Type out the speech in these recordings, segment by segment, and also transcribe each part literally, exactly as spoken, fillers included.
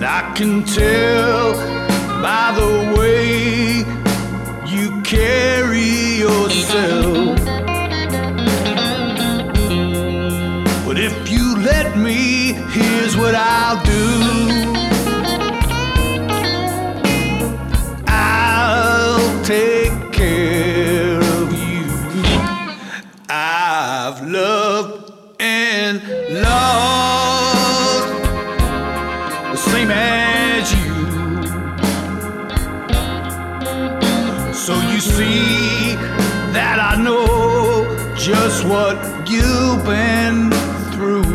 I can tell by the way you carry yourself. But if you let me, here's what I'll do. I'll take care of you. I've loved and lost the same as you. So you see that I know just what you've been through.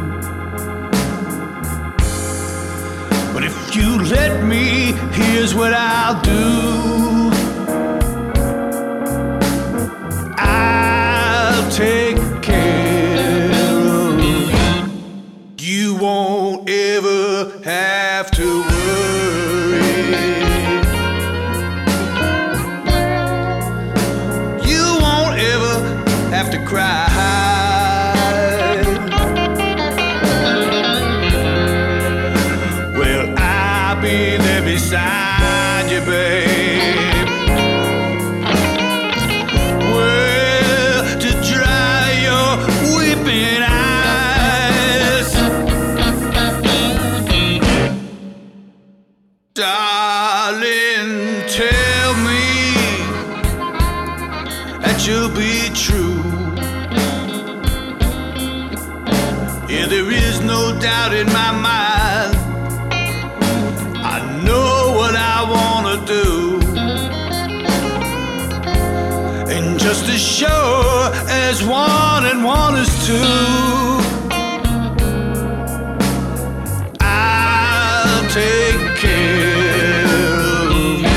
But if you let me, here's what I'll do. I'll take care of you. You won't ever have to worry. You won't ever have to cry. Well, I'll be there beside you, babe. Well, to dry your weeping eyes. Darling, tell me that you'll be true. Yeah, there is no doubt in my mind. I know what I wanna do. And just as sure as one and one is two, I'll take care of you.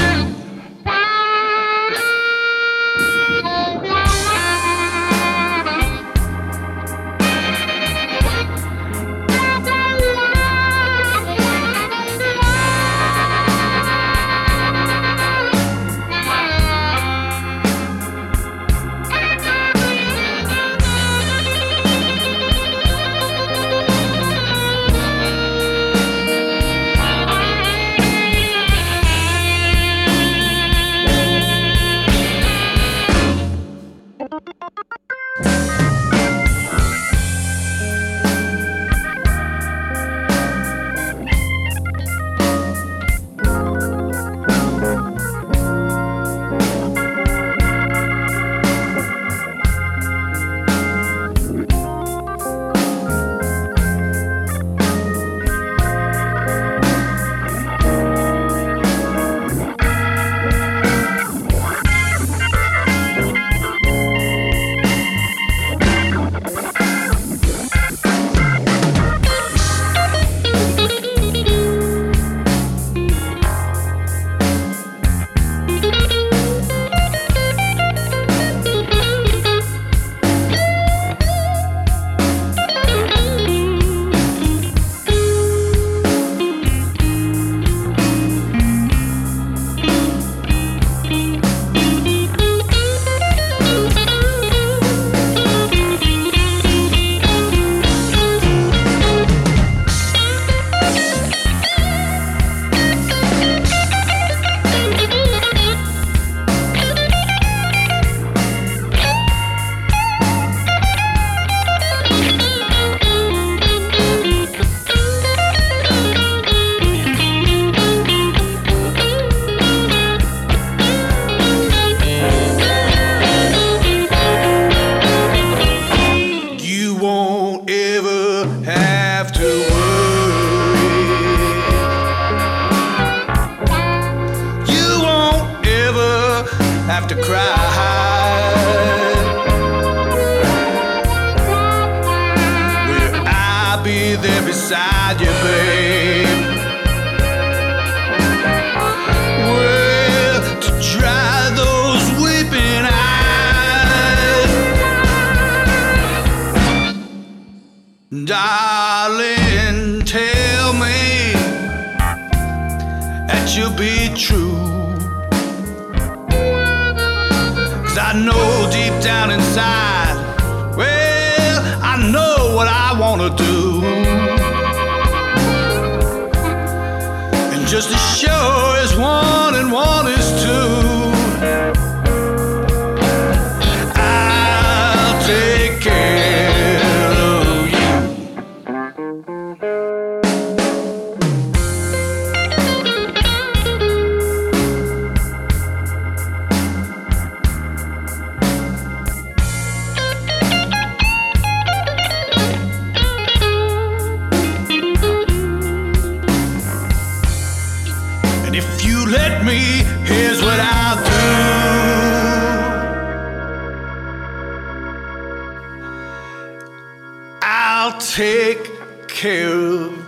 To cry. Well, I'll be there beside you, babe. Well, to dry those weeping eyes. Darling, tell me that you'll be true. I know deep down inside, well, I know what I wanna do. just as sure as one and one is two. I'll take care of you. And if you let me, here's what I'll do. I'll take care of